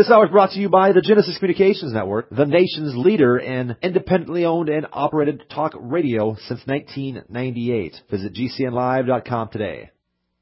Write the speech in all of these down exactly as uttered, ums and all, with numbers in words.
This hour is brought to you by the Genesis Communications Network, the nation's leader in independently owned and operated talk radio since nineteen ninety-eight. Visit G C N live dot com today.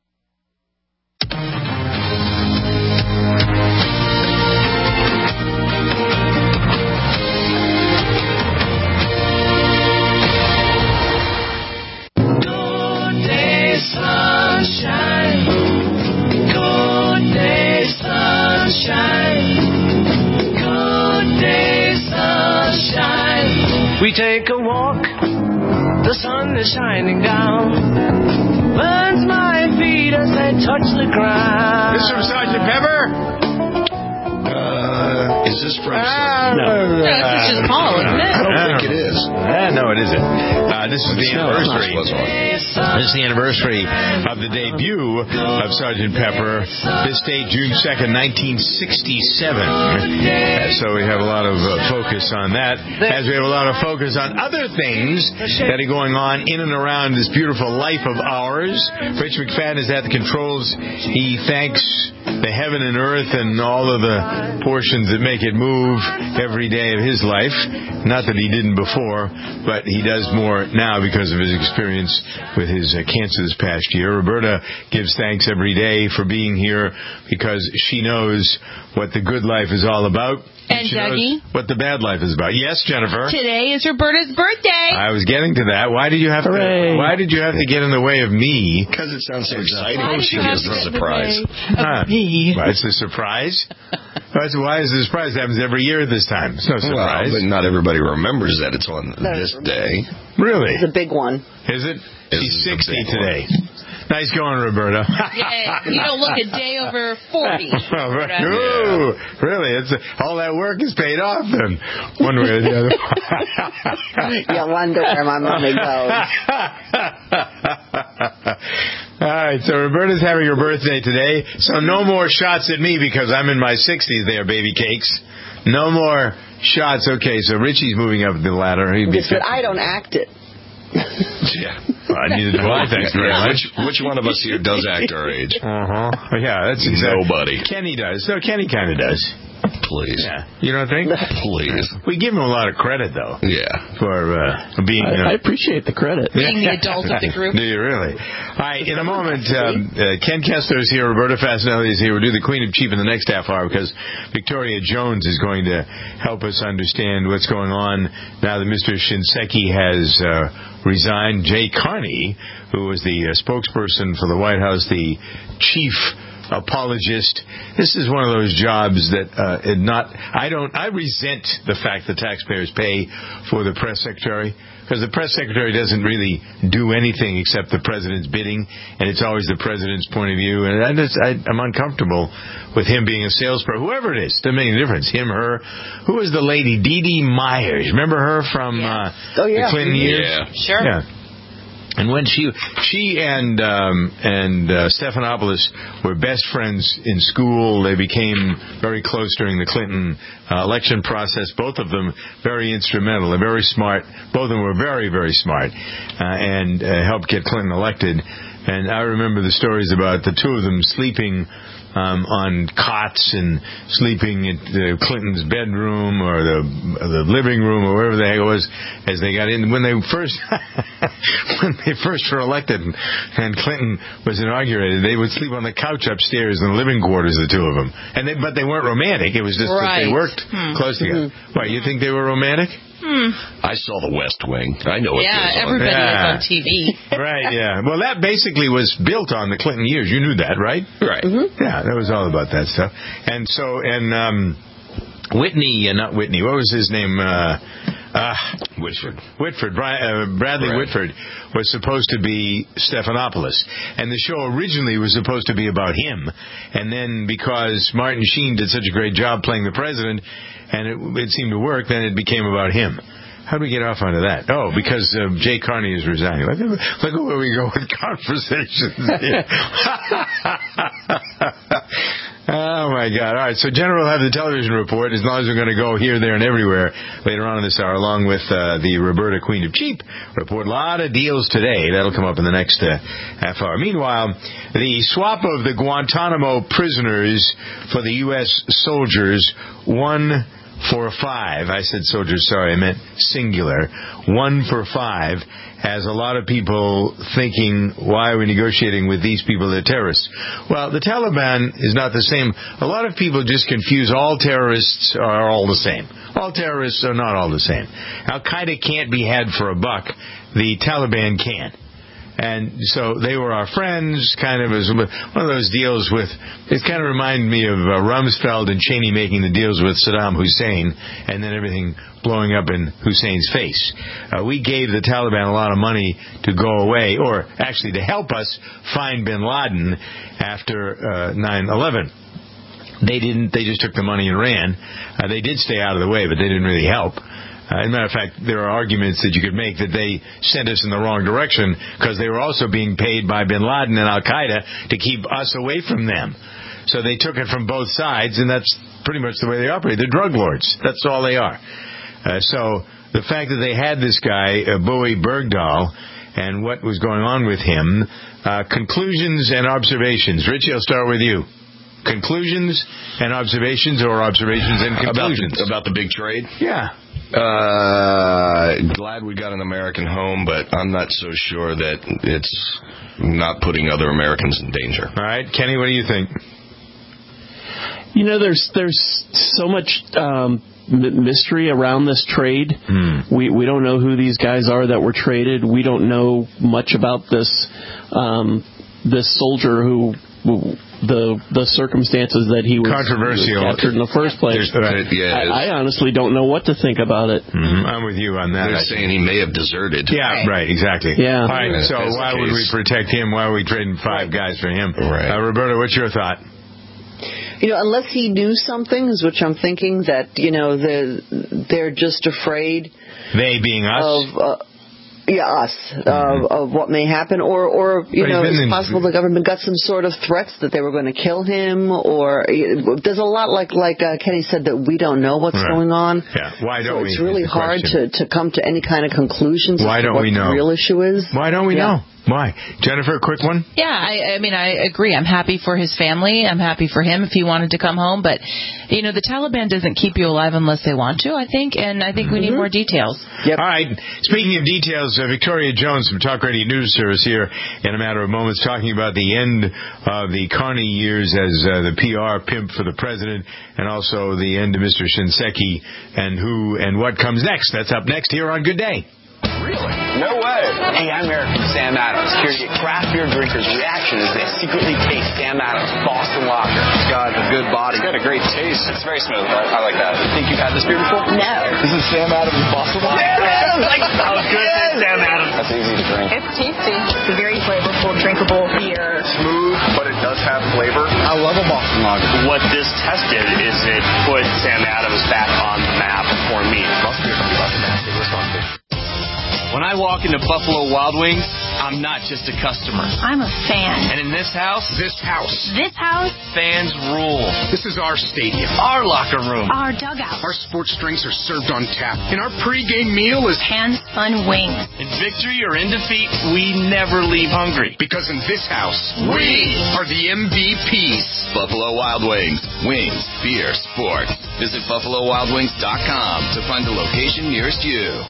Good day, sunshine. Good day, sunshine. Good day, sunshine. We take a walk, the sun is shining down, burns my feet as they touch the ground. This is from Sergeant Pepper? Uh, is this from... Uh, no. no, this is just Paul, isn't it? I don't think it is. Uh, no, it isn't. Uh, this is the No, anniversary. it's not. This is the anniversary of the debut of Sergeant Pepper. This date, June second, nineteen sixty-seven. Uh, so we have a lot of uh, focus on that, as we have a lot of focus on other things that are going on in and around this beautiful life of ours. Rich McFadden is at the controls. He thanks the heaven and earth and all of the portions that make it move every day of his life. Not that he didn't before, but he does more now because of his experience with his uh, cancer this past year. Roberta gives thanks every day for being here because she knows what the good life is all about. And she Dougie? knows what the bad life is about. Yes, Jennifer? Today is Roberta's birthday. I was getting to that. Why did you have Hooray. to Why did you have to get in the way of me? Because it sounds so exciting. Why did She you have gives to a get in the surprise. way Huh. of me? Well, it's a surprise. That's why is a surprise. It happens every year at this time. It's no surprise. Well, but not everybody remembers that it's on this day. Really? It's a big one. Is it? This She's is a sixty big today. Nice going, Roberta. Yeah, you don't look a day over forty. Oh, right. Ooh, really? It's all that work is paid off then, one way or the other. You wonder where my money goes. All right, so Roberta's having her birthday today, so no more shots at me because I'm in my sixties there, baby cakes. No more shots. Okay, so Richie's moving up the ladder. He'd be Just that I don't act it. Yeah. Well, neither do I, thanks very much. Which, which one of us here does act our age? Uh-huh. Yeah, that's exactly. Nobody. Kenny does. So Kenny kind of does. Please. Yeah. You don't think? Please. We give him a lot of credit, though. Yeah. For uh, being... Uh, I, I appreciate the credit. Being the adult of the group. Do you really? All right, in a moment, um, uh, Ken Kessler is here, Roberta Fasanelli is here. We'll do the Queen of Cheap in the next half hour because Victoria Jones is going to help us understand what's going on now that Mister Shinseki has uh, resigned. Jay Carney, who was the uh, spokesperson for the White House, the chief apologist. This is one of those jobs that uh, not. I don't. I resent the fact that taxpayers pay for the press secretary because the press secretary doesn't really do anything except the president's bidding, and it's always the president's point of view. And I just, I, I'm uncomfortable with him being a salesperson, whoever it is. Doesn't make any difference. Him, her. Who was the lady? Dee Dee Myers. Remember her from Yeah. uh, Oh, yeah. the Clinton years? Yeah. Sure. Yeah. And when she she and um, and uh, Stephanopoulos were best friends in school, they became very close during the Clinton uh, election process. Both of them very instrumental. They're very smart. Both of them were very, very smart uh, and uh, helped get Clinton elected. And I remember the stories about the two of them sleeping Um, on cots and sleeping in the Clinton's bedroom or the the living room or wherever the heck it was as they got in. When they first when they first were elected and, and Clinton was inaugurated, they would sleep on the couch upstairs in the living quarters, the two of them. And they, but they weren't romantic. It was just Right. that they worked Hmm. close together. Mm-hmm. Why, you think they were romantic? Hmm. I saw The West Wing. I know what Yeah, goes on. everybody Yeah. is on T V. Right, yeah. Well, that basically was built on the Clinton years. You knew that, right? Right. Yeah, that was all about that stuff. And so, and um, Whitney, uh, not Whitney, what was his name? Uh, uh, Whitford. Whitford, Bri- uh, Bradley Right. Whitford was supposed to be Stephanopoulos. And the show originally was supposed to be about him. And then because Martin Sheen did such a great job playing the president, and it, it seemed to work, then it became about him. How do we get off onto that? Oh, because uh, Jay Carney is resigning. Look at, look at where we go with conversations. Oh, my God. All right, so Jennifer will have the television report as long as we're going to go here, there, and everywhere later on in this hour, along with uh, the Roberta Queen of Cheap report. A lot of deals today. That'll come up in the next uh, half hour. Meanwhile, the swap of the Guantanamo prisoners for the U S soldiers, one for five. I said soldiers, sorry, I meant singular. One for five has a lot of people thinking, why are we negotiating with these people? They're terrorists. Well, the Taliban is not the same. A lot of people just confuse all terrorists are all the same. All terrorists are not all the same. Al-Qaeda can't be had for a buck. The Taliban can. And so they were our friends, kind of as one of those deals with, it kind of reminded me of uh, Rumsfeld and Cheney making the deals with Saddam Hussein, and then everything blowing up in Hussein's face. Uh, we gave the Taliban a lot of money to go away, or actually to help us find bin Laden after uh, nine eleven. They didn't, they just took the money and ran. Uh, they did stay out of the way, but they didn't really help. Uh, as a matter of fact, there are arguments that you could make that they sent us in the wrong direction because they were also being paid by bin Laden and Al-Qaeda to keep us away from them. So they took it from both sides, and that's pretty much the way they operate. They're drug lords. That's all they are. Uh, so the fact that they had this guy, uh, Bowie Bergdahl, and what was going on with him, uh, conclusions and observations. Richie, I'll start with you. Conclusions and observations, or observations and conclusions? About the, about the big trade? Yeah. Uh, glad we got an American home, but I'm not so sure that it's not putting other Americans in danger. All right. Kenny, what do you think? You know, there's there's so much um, m- mystery around this trade. Hmm. We we don't know who these guys are that were traded. We don't know much about this um, this soldier who, who the the circumstances that he was, controversial was captured in the first place. Right. Yeah, I, I honestly don't know what to think about it. Mm-hmm. I'm with you on that. They're saying he may have deserted. Yeah, right, exactly. Yeah. All right, so That's why the would we case. protect him? Why are we trading five guys for him? Right. Uh, Roberta, what's your thought? You know, unless he knew some things, which I'm thinking that, you know, they're, they're just afraid They being us? of, uh, yeah, us, uh, of what may happen, or, or you But know, he's it's been in- possible the government got some sort of threats that they were going to kill him, or there's a lot, like like uh, Kenny said, that we don't know what's Right. going on. Yeah, why So don't we? it's really is the hard question. to, to come to any kind of conclusions Why as to don't what we know? the real issue is. Why don't we Yeah. know? Why? Jennifer, a quick one? Yeah, I, I mean, I agree. I'm happy for his family. I'm happy for him if he wanted to come home. But, you know, the Taliban doesn't keep you alive unless they want to, I think. And I think we need more details. Yep. All right. Speaking of details, uh, Victoria Jones from Talk Radio News Service here in a matter of moments talking about the end of the Carney years as uh, the P R pimp for the president, and also the end of Mister Shinseki and who and what comes next. That's up next here on Good Day. Really? No way. Hey, I'm Eric from Sam Adams, here to get craft beer drinkers' reaction as they secretly taste Sam Adams Boston Lager. This guy has a good body. It's got a great taste. It's very smooth. I, I like that. Think you've had this beer before? No. This is Sam Adams Boston Lager. Sam Adams! Like, I was good at Sam Adams. That's easy to drink. It's tasty. It's a very flavorful, drinkable beer. Smooth, but it does have flavor. I love a Boston Lager. What this test did is it put Sam Adams back on the map for me. Boston Beer Company, Boston, Mass. Wisconsin. When I walk into Buffalo Wild Wings, I'm not just a customer. I'm a fan. And in this house, this house, This house, fans rule. This is our stadium, our locker room. our dugout, Our sports drinks are served on tap, and our pregame meal is hand-spun wings. in victory or in defeat, we never leave hungry. Because in this house, we are the M V Ps. Buffalo Wild Wings. Wings, beer, sports. Visit buffalo wild wings dot com to find the location nearest you.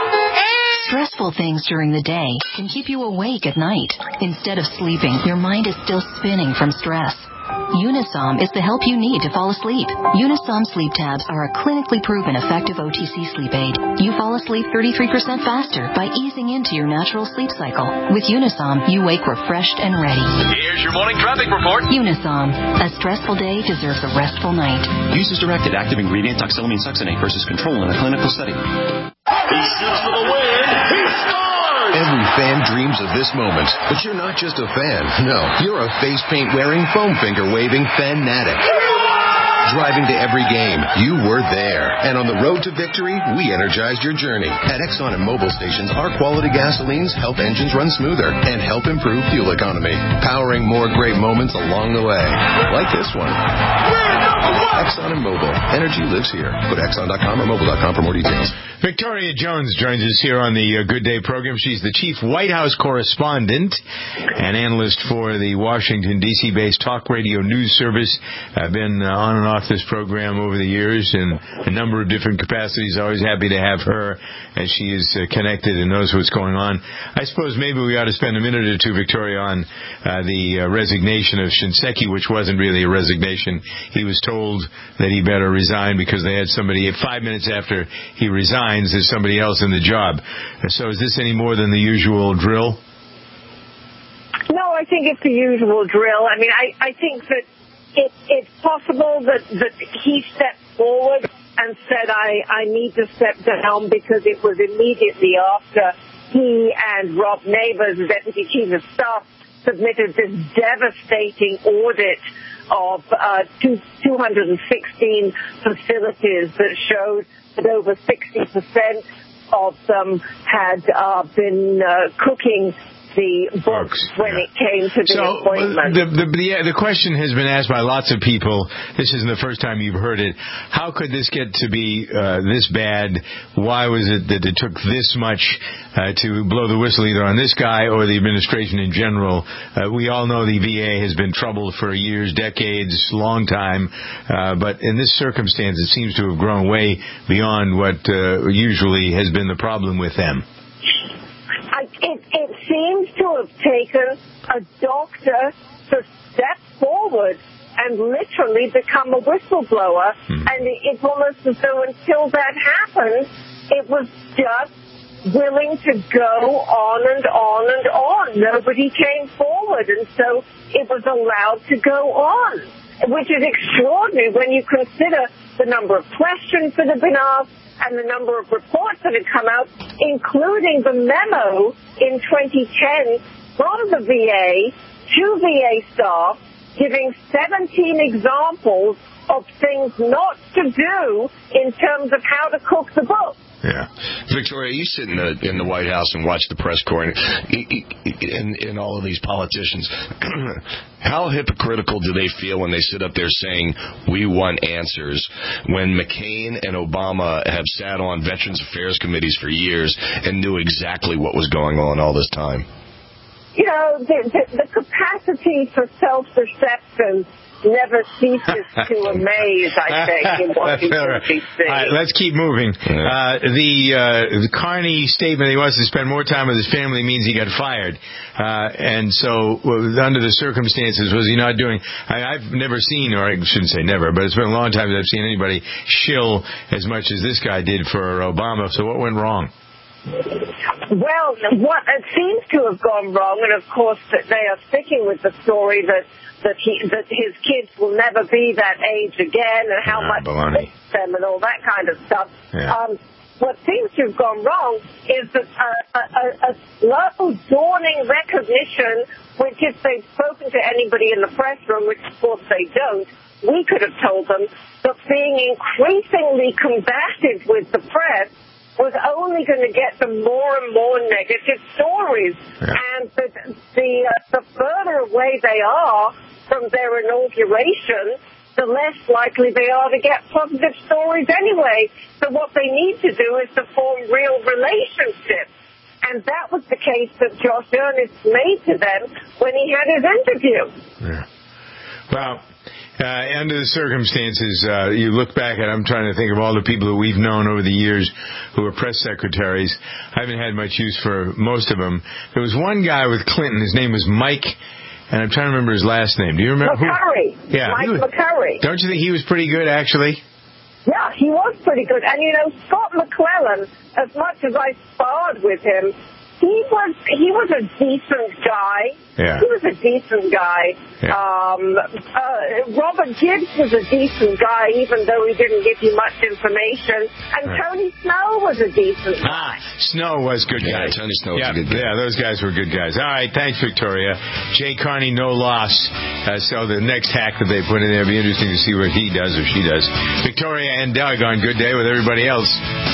Stressful things during the day can keep you awake at night. Instead of sleeping, your mind is still spinning from stress. Unisom is the help you need to fall asleep. Unisom sleep tabs are a clinically proven effective O T C sleep aid. You fall asleep thirty-three percent faster by easing into your natural sleep cycle. With Unisom, you wake refreshed and ready. Here's your morning traffic report. Unisom. A stressful day deserves a restful night. Use as directed. Active ingredient toxylamine succinate versus control in a clinical study. He shoots for the win. He scores! Every fan dreams of this moment, but you're not just a fan. No, you're a face paint wearing, foam finger waving fanatic. Driving to every game, you were there. And on the road to victory, we energized your journey. At Exxon and Mobil stations, our quality gasolines help engines run smoother and help improve fuel economy, powering more great moments along the way. Like this one. Exxon and Mobil. Energy lives here. Go to Exxon dot com or Mobil dot com for more details. Victoria Jones joins us here on the uh, Good Day program. She's the chief White House correspondent and analyst for the Washington, D C-based talk radio news service. I've been uh, on and off this program over the years in a number of different capacities. Always happy to have her as she is uh, connected and knows what's going on. I suppose maybe we ought to spend a minute or two, Victoria, on uh, the uh, resignation of Shinseki, which wasn't really a resignation. He was told that he better resign because they had somebody, five minutes after he resigned, there's somebody else in the job. So is this any more than the usual drill? No, I think it's the usual drill. I mean, I, I think that it, it's possible that, that he stepped forward and said, I, I need to step down because it was immediately after he and Rob Neighbors, the Deputy Chief of Staff, submitted this devastating audit of uh, two, two hundred sixteen facilities that showed that over sixty percent of them had uh, been uh, cooking the books when yeah. it came to the so, appointment. The, the, the, the question has been asked by lots of people. This isn't the first time you've heard it. How could this get to be uh, this bad? Why was it that it took this much uh, to blow the whistle either on this guy or the administration in general? Uh, we all know the V A has been troubled for years, decades, long time. Uh, but in this circumstance, it seems to have grown way beyond what uh, usually has been the problem with them. I, it, it seems to have taken a doctor to step forward and literally become a whistleblower. Hmm. And it's almost as though until that happened, it was just willing to go on and on and on. Nobody came forward, and so it was allowed to go on, which is extraordinary when you consider the number of questions that have been asked and the number of reports that had come out, including the memo in twenty ten from the V A to V A staff giving seventeen examples of things not to do in terms of how to cook the book. Yeah. Victoria, you sit in the in the White House and watch the press corps and, and, and all of these politicians. How hypocritical do they feel when they sit up there saying, we want answers, when McCain and Obama have sat on Veterans Affairs committees for years and knew exactly what was going on all this time? You know, the, the, the capacity for self-deception never ceases to amaze, I think, in Washington, D C. All right, let's keep moving. Uh, the, uh, the Carney statement, he wants to spend more time with his family, means he got fired. Uh, and so, well, under the circumstances, was he not doing... I, I've never seen, or I shouldn't say never, but it's been a long time since I've seen anybody shill as much as this guy did for Obama. So what went wrong? Well, what it seems to have gone wrong, and of course that they are sticking with the story that that he that his kids will never be that age again, and how ah, much baloney. them and all that kind of stuff. Yeah. Um, what seems to have gone wrong is that a, a, a slow dawning recognition, which if they've spoken to anybody in the press room, which of course they don't, we could have told them that being increasingly combative with the press was only going to get them more and more negative stories. Yeah. And the the, uh, the further away they are from their inauguration, the less likely they are to get positive stories anyway. So what they need to do is to form real relationships. And that was the case that Josh Earnest made to them when he had his interview. Yeah. Well, Uh, under the circumstances, uh, you look back at, I'm trying to think of all the people that we've known over the years who were press secretaries. I haven't had much use for most of them. There was one guy with Clinton. His name was Mike, and I'm trying to remember his last name. Do you remember? McCurry. Who? Yeah, Mike was, McCurry. Don't you think he was pretty good, actually? Yeah, he was pretty good. And, you know, Scott McClellan, as much as I sparred with him, He was he was a decent guy. Yeah. He was a decent guy. Yeah. Um, uh, Robert Gibbs was a decent guy, even though he didn't give you much information. And Right. Tony Snow was a decent guy. Ah, Snow was good Yeah, guy. Tony Snow was yeah, a good guy. Yeah, those guys were good guys. All right, thanks, Victoria. Jay Carney, no loss. Uh, so the next hack that they put in there will be interesting to see what he does or she does. Victoria and Doug on Good Day with everybody else.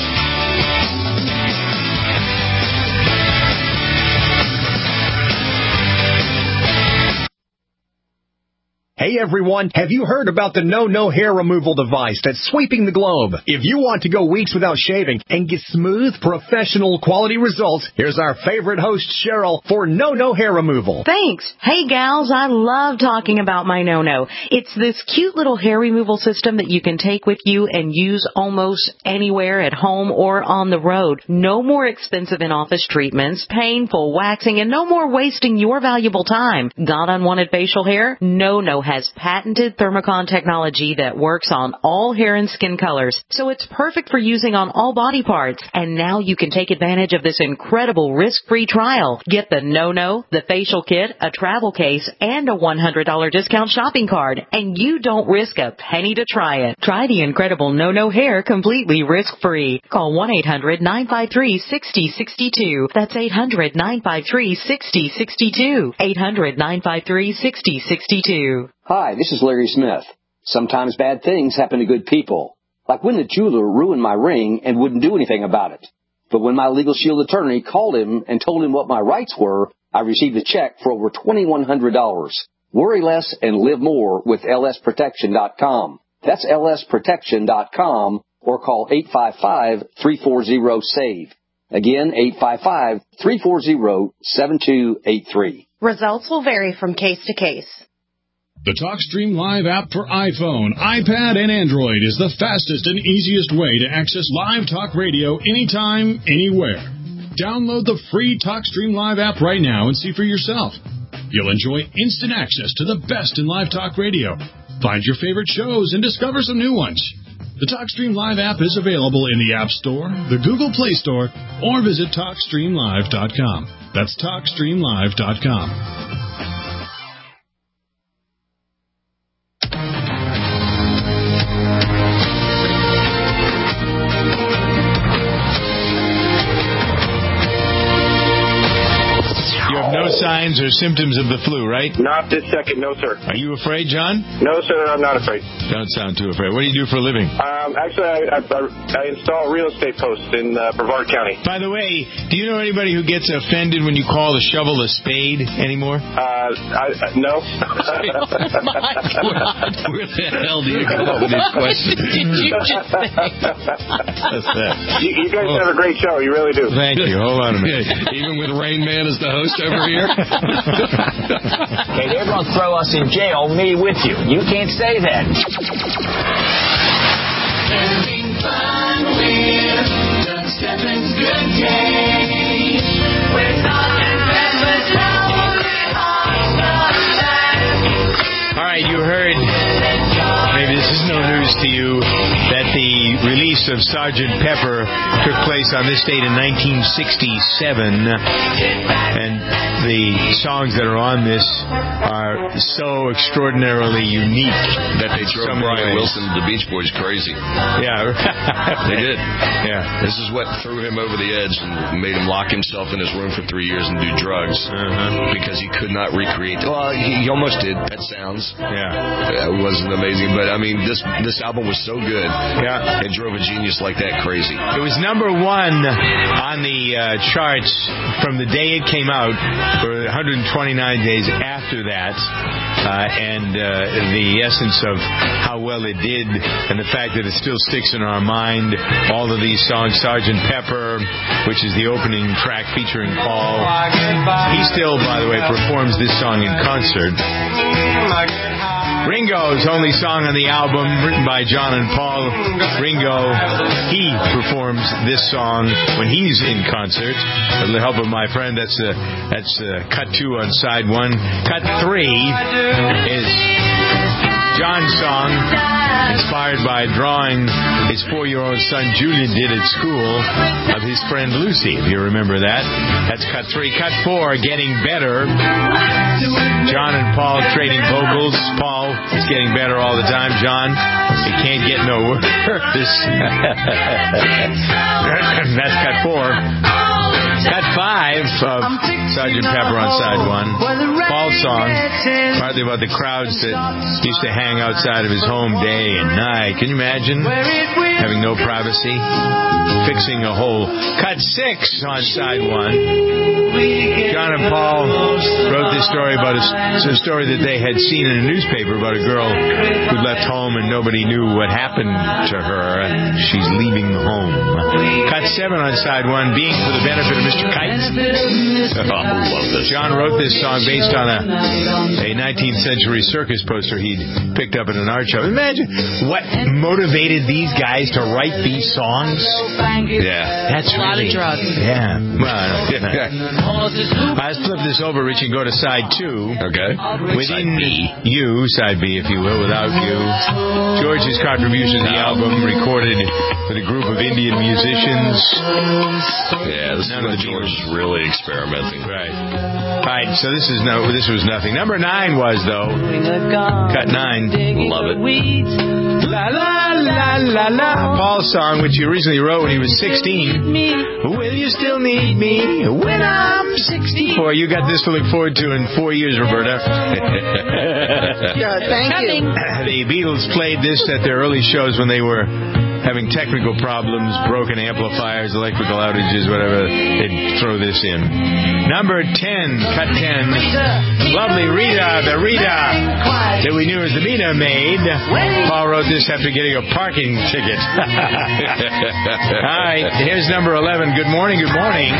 Hey everyone, have you heard about the No No hair removal device that's sweeping the globe? If you want to go weeks without shaving and get smooth, professional quality results, here's our favorite host Cheryl for No No hair removal. Thanks. Hey gals, I love talking about my No No. It's this cute little hair removal system that you can take with you and use almost anywhere at home or on the road. No more expensive in-office treatments, painful waxing, and no more wasting your valuable time. Got unwanted facial hair? No No has patented Thermocon technology that works on all hair and skin colors, so it's perfect for using on all body parts. And now you can take advantage of this incredible risk-free trial. Get the No No, the facial kit, a travel case, and a one hundred dollars discount shopping card, and you don't risk a penny to try it. Try the incredible No No hair completely risk-free. Call one eight hundred nine five three six zero six two. That's eight hundred nine five three six zero six two. eight hundred nine five three six zero six two. Hi, this is Larry Smith. Sometimes bad things happen to good people. Like when the jeweler ruined my ring and wouldn't do anything about it. But when my Legal Shield attorney called him and told him what my rights were, I received a check for over twenty-one hundred dollars. Worry less and live more with L S protection dot com. That's L S protection dot com or call eight five five, three four zero, SAVE. Again, eight five five, three four zero, seven two eight three. Results will vary from case to case. The TalkStream Live app for iPhone, iPad, and Android is the fastest and easiest way to access live talk radio anytime, anywhere. Download the free TalkStream Live app right now and see for yourself. You'll enjoy instant access to the best in live talk radio. Find your favorite shows and discover some new ones. The TalkStream Live app is available in the App Store, the Google Play Store, or visit talk stream live dot com. That's talk stream live dot com. No signs or symptoms of the flu, right? Not this second, no, sir. Are you afraid, John? No, sir, I'm not afraid. Don't sound too afraid. What do you do for a living? Um, actually, I, I, I install real estate posts in uh, Brevard County. By the way, do you know anybody who gets offended when you call a shovel a spade anymore? Uh, I, I, no. My God. Where the hell do you come up with these questions? Did you just say? What's that? You, you guys have a great show. You really do. Thank you. Hold on a minute. Even with Rain Man as the host over here? Okay, they're going to throw us in jail, me with you. You can't say that. Having fun with Doug Steffens' Good Day. With salt and pepper, All right, you heard, maybe this is no news to you, that the release of Sergeant Pepper took place on this date in nineteen sixty-seven, and the songs that are on this are so extraordinarily unique that they drove Brian Wilson of the Beach Boys crazy. Yeah. They did. Yeah. This is what threw him over the edge and made him lock himself in his room for three years and do drugs uh-huh. because he could not recreate. Well, he, he almost did. Pet Sounds. Yeah. It wasn't amazing, but I mean, this this album was so good. Yeah. It drove a genius like that crazy. It was number one on the uh, charts from the day it came out for one hundred twenty-nine days after that. Uh, and uh, the essence of how well it did and the fact that it still sticks in our mind. All of these songs, Sergeant Pepper, which is the opening track featuring Paul. He still, by the way, performs this song in concert. Ringo's only song on the album, written by John and Paul. Ringo, he performs this song when he's in concert. With the help of my friend, that's uh, that's uh, cut two on side one. Cut three is John's song, inspired by a drawing his four-year-old son Julian did at school of his friend Lucy, if you remember that. That's cut three. Cut four, Getting Better. John and Paul trading vocals. Paul is getting better all the time. John, it can't get no worse. That's cut four. Cut five of Sergeant Pepper on side one. Paul's song, partly about the crowds that used to hang outside of his home day and night. Can you imagine having no privacy? Fixing a hole. Cut six on side one. John and Paul wrote this story about a, a story that they had seen in a newspaper about a girl who'd left home and nobody knew what happened to her. She's leaving home. Cut seven on side one, Being for the Benefit of Mister Kite. Oh, love this. John wrote this song based on a, a nineteenth century circus poster he'd picked up at an art show. Imagine what motivated these guys to write these songs. Yeah. That's a lot really, of drugs. Yeah. Well, let's flip this over, Rich, and go to side two. Okay. Within You, side B, if you will, Without You. George's contribution to the album, recorded with a group of Indian musicians. Yeah, this None is when George is really experimenting. Right. All right, so this is no, this was nothing. Number nine was, though, cut nine. Love it. La la la la la. Paul's song, which he originally wrote when he was sixteen. Will you still need me when I'm sixty-four? You got this to look forward to in four years, Roberta. Yeah, thank you. The Beatles played this at their early shows when they were having technical problems, broken amplifiers, electrical outages, whatever. They'd throw this in. Number ten, cut ten. Lovely Rita, the Rita that we knew as the Rita maid. Paul wrote this after getting a parking ticket. All right, here's number eleven. Good morning, good morning.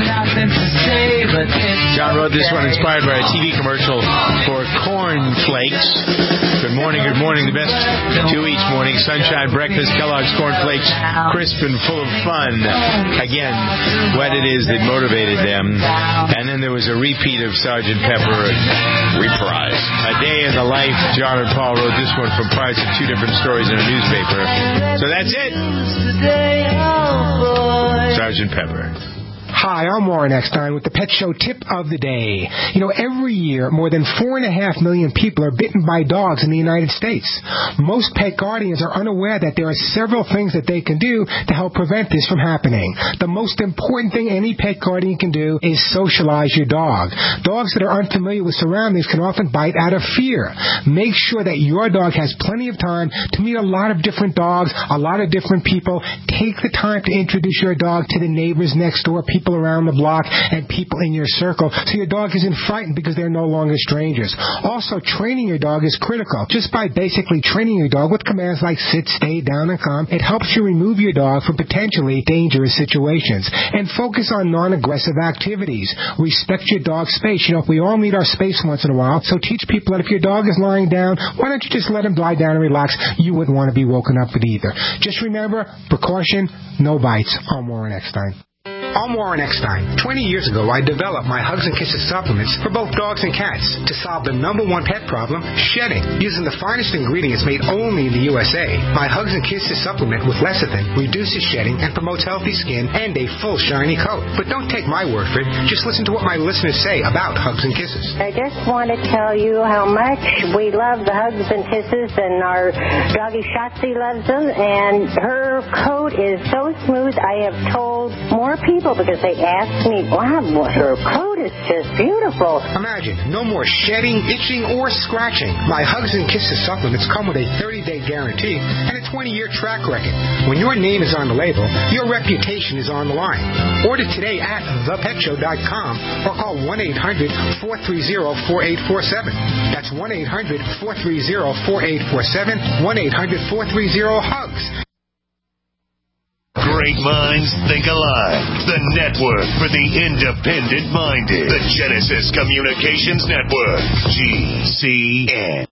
John wrote this one inspired by a T V commercial for Corn Flakes. Good morning, good morning. The best two each morning. Sunshine breakfast, Kellogg's Corn Flakes, crisp and full of fun. Again, what it is that motivated them. And then there was a repeat of Sergeant Pepper. Reprise. A Day in the Life. John and Paul wrote this one from parts of two different stories in a newspaper. So that's it. Sergeant Pepper. Hi, I'm Warren Eckstein with the Pet Show Tip of the Day. You know, every year, more than four and a half million people are bitten by dogs in the United States. Most pet guardians are unaware that there are several things that they can do to help prevent this from happening. The most important thing any pet guardian can do is socialize your dog. Dogs that are unfamiliar with surroundings can often bite out of fear. Make sure that your dog has plenty of time to meet a lot of different dogs, a lot of different people. Take the time to introduce your dog to the neighbors next door, people around the block, and people in your circle, so your dog isn't frightened because they're no longer strangers. Also, training your dog is critical. Just by basically training your dog with commands like sit, stay, down, and calm, it helps you remove your dog from potentially dangerous situations. And focus on non-aggressive activities. Respect your dog's space. You know, we all need our space once in a while, so teach people that if your dog is lying down, why don't you just let him lie down and relax? You wouldn't want to be woken up with either. Just remember, precaution, no bites. I'm Warren Eckstein. I'm Warren Eckstein. twenty years ago, I developed my Hugs and Kisses supplements for both dogs and cats to solve the number one pet problem, shedding. Using the finest ingredients made only in the U S A, my Hugs and Kisses supplement with lecithin reduces shedding and promotes healthy skin and a full shiny coat. But don't take my word for it. Just listen to what my listeners say about Hugs and Kisses. I just want to tell you how much we love the Hugs and Kisses, and our doggy Shotzi loves them, and her coat is so smooth. I have told more people because they ask me, wow, her coat is just beautiful. Imagine, no more shedding, itching, or scratching. My Hugs and Kisses supplements come with a thirty-day guarantee and a twenty-year track record. When your name is on the label, your reputation is on the line. Order today at the pet show dot com or call one eight hundred four three zero four eight four seven. That's one eight hundred four three zero four eight four seven, one eight hundred four three zero HUGS. Great minds think alike. The network for the independent-minded. The Genesis Communications Network. G C N.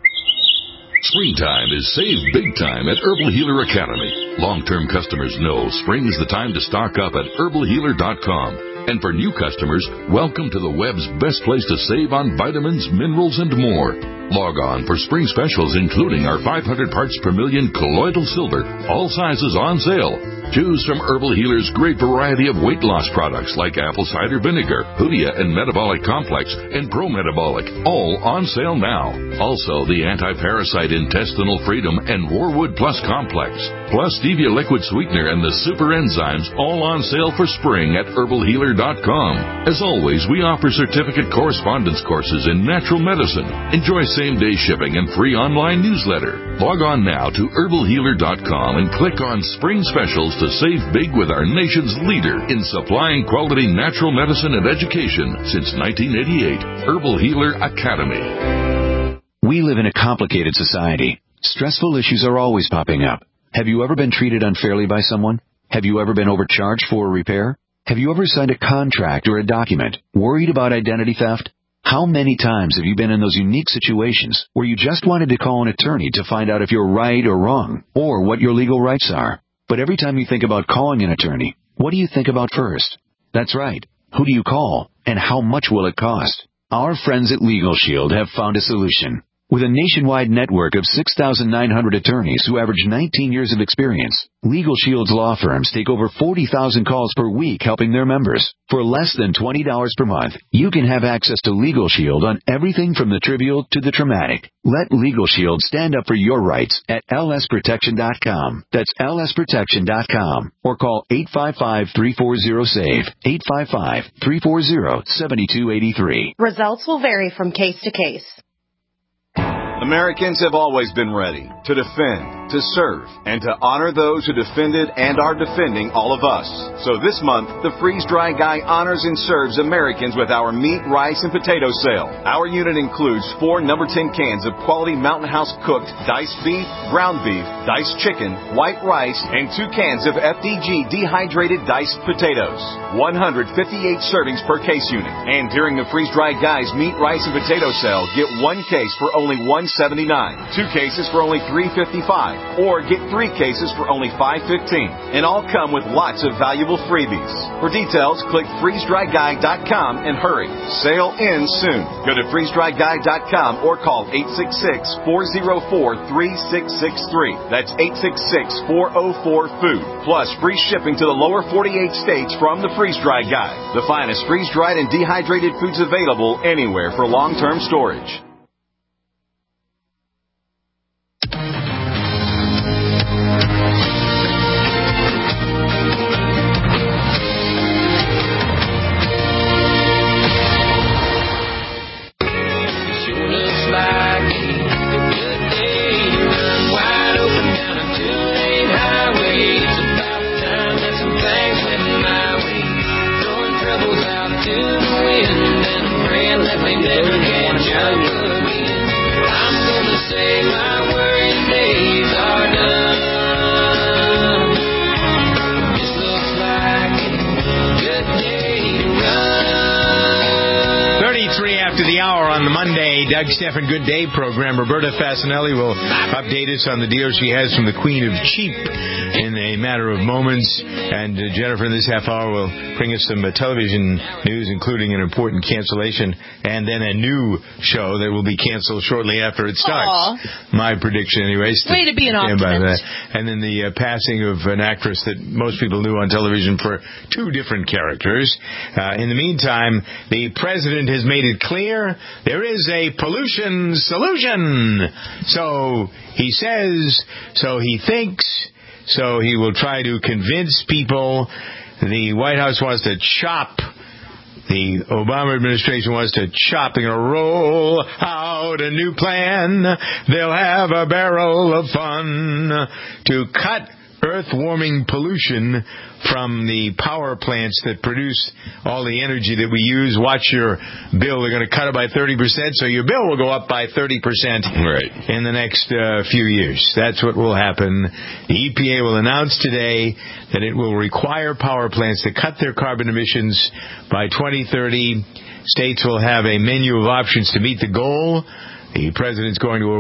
Springtime is save big time at Herbal Healer Academy. Long-term customers know spring is the time to stock up at herbal healer dot com. And for new customers, welcome to the web's best place to save on vitamins, minerals, and more. Log on for spring specials, including our five hundred parts per million colloidal silver, all sizes on sale. Choose from Herbal Healer's great variety of weight loss products like apple cider vinegar, Hoodia and Metabolic Complex, and Pro Metabolic, all on sale now. Also, the anti-parasite Intestinal Freedom and Warwood Plus Complex, plus Stevia Liquid Sweetener and the Super Enzymes, all on sale for spring at herbal healer dot com. As always, we offer certificate correspondence courses in natural medicine. Enjoy same-day shipping and free online newsletter. Log on now to herbal healer dot com and click on Spring Specials to save big with our nation's leader in supplying quality natural medicine and education since nineteen eighty-eight, Herbal Healer Academy. We live in a complicated society. Stressful issues are always popping up. Have you ever been treated unfairly by someone? Have you ever been overcharged for a repair? Have you ever signed a contract or a document worried about identity theft? How many times have you been in those unique situations where you just wanted to call an attorney to find out if you're right or wrong, or what your legal rights are? But every time you think about calling an attorney, what do you think about first? That's right. Who do you call, and how much will it cost? Our friends at Legal Shield have found a solution. With a nationwide network of six thousand nine hundred attorneys who average nineteen years of experience, Legal Shield's law firms take over forty thousand calls per week helping their members. For less than twenty dollars per month, you can have access to Legal Shield on everything from the trivial to the traumatic. Let Legal Shield stand up for your rights at L S protection dot com. That's L S protection dot com. Or call eight five five, three four zero, S A V E, eight five five, three four zero, seven two eight three. Results will vary from case to case. Americans have always been ready to defend, to serve, and to honor those who defended and are defending all of us. So this month, the Freeze Dry Guy honors and serves Americans with our meat, rice, and potato sale. Our unit includes four number ten cans of quality Mountain House cooked diced beef, ground beef, diced chicken, white rice, and two cans of F D G dehydrated diced potatoes. one hundred fifty-eight servings per case unit. And during the Freeze Dry Guy's meat, rice, and potato sale, get one case for only one seventy-nine, two cases for only three fifty-five, or get three cases for only five fifteen. And all come with lots of valuable freebies. For details, click freeze dry guy dot com and hurry. Sale ends soon. Go to freeze dry guy dot com or call eight six six, four zero four, three six six three. That's eight six six, four zero four, food. Plus free shipping to the lower forty-eight states from the Freeze Dry Guy. The finest freeze-dried and dehydrated foods available anywhere for long-term storage. Doug Stephan Good Day program. Roberta Fasanelli will update us on the deal she has from the Queen of Cheap in a matter of moments. And uh, Jennifer, in this half hour, will bring us some uh, television news, including an important cancellation and then a new show that will be canceled shortly after it starts. Aww. My prediction, anyways. Way to be an optimist. And then the uh, passing of an actress that most people knew on television for two different characters. Uh, in the meantime, the president has made it clear there is a pollution solution. So he says, so he thinks, so he will try to convince people. The White House wants to chop. The Obama administration wants to chop. They're going to roll out a new plan. They'll have a barrel of fun to cut earth-warming pollution from the power plants that produce all the energy that we use. Watch your bill. They're going to cut it by thirty percent, so your bill will go up by thirty percent right. in the next uh, few years. That's what will happen. The E P A will announce today that it will require power plants to cut their carbon emissions by twenty thirty. States will have a menu of options to meet the goal. The president's going to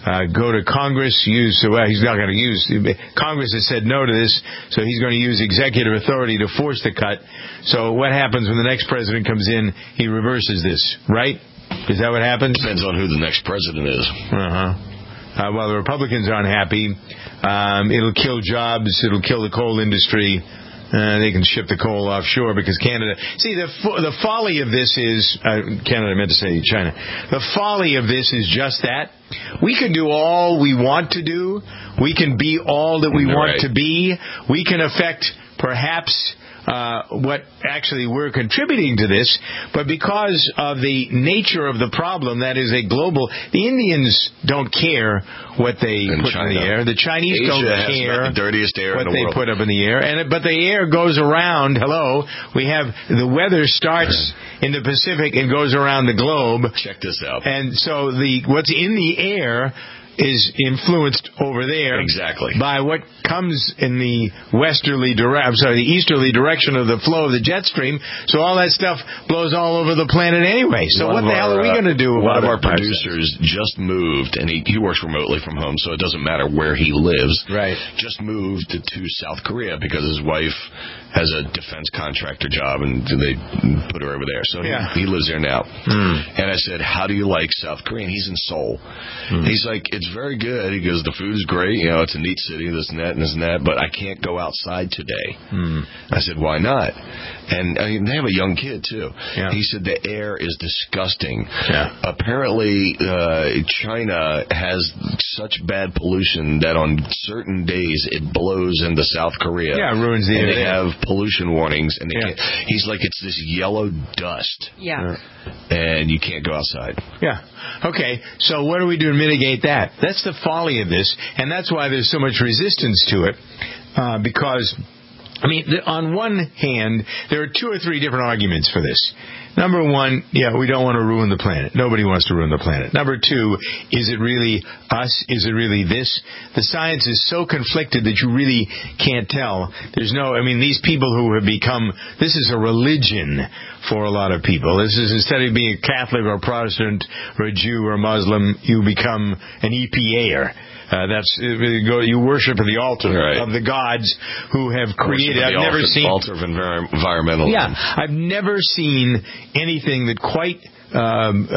uh, go to Congress, use, well, he's not going to use, Congress has said no to this, so he's going to use executive authority to force the cut. So what happens when the next president comes in? He reverses this, right? Is that what happens? Depends on who the next president is. Uh-huh. Uh, well, the Republicans are unhappy. Um, it'll kill jobs. It'll kill the coal industry. Uh, they can ship the coal offshore because Canada... See, the fo- the folly of this is... Uh, Canada, I meant to say China. The folly of this is just that. We can do all we want to do. We can be all that we You're want right. to be. We can affect, perhaps... Uh, what actually we're contributing to this, but because of the nature of the problem, that is a global, the Indians don't care what they In put China. in the air. The Chinese Asia don't has care about the dirtiest air what in the they world. put up in the air. And it- but the air goes around. Hello, we have the weather starts in the Pacific and goes around the globe. Check this out. And so the what's in the air is influenced over there Exactly. by what comes in the westerly direction, I'm sorry, the easterly direction of the flow of the jet stream. So all that stuff blows all over the planet anyway. So One what of the hell our, are we uh, going to do One about of our it? producers just moved, and he, he works remotely from home, so it doesn't matter where he lives. Right. Just moved to, to South Korea because his wife has a defense contractor job, and they put her over there. So Yeah. he, he lives there now. Hmm. And I said, how do you like South Korea? And he's in Seoul. Hmm. He's like, it's very good. He goes, the food's great. You know, it's a neat city, this and that and this and that, but I can't go outside today. Hmm. I said, why not? And I mean, they have a young kid, too. Yeah. He said the air is disgusting. Yeah. Apparently, uh, China has such bad pollution that on certain days it blows into South Korea. Yeah, it ruins the And air they there. have pollution warnings, and they Yeah. can't. He's like, it's this yellow dust, Yeah. and you can't go outside. Yeah. Okay, so what do we do to mitigate that? That's the folly of this, and that's why there's so much resistance to it, uh, because, I mean, th- on one hand, there are two or three different arguments for this. Number one, yeah, we don't want to ruin the planet. Nobody wants to ruin the planet. Number two, is it really us? Is it really this? The science is so conflicted that you really can't tell. There's no, I mean, these people who have become, this is a religion for a lot of people. This is, instead of being a Catholic or Protestant or a Jew or Muslim, you become an E P A-er. Uh, that's you worship at the altar Right. of the gods who have created. Worship I've the never altar, seen altar of envir- environmentalism. Yeah, I've never seen anything that quite um,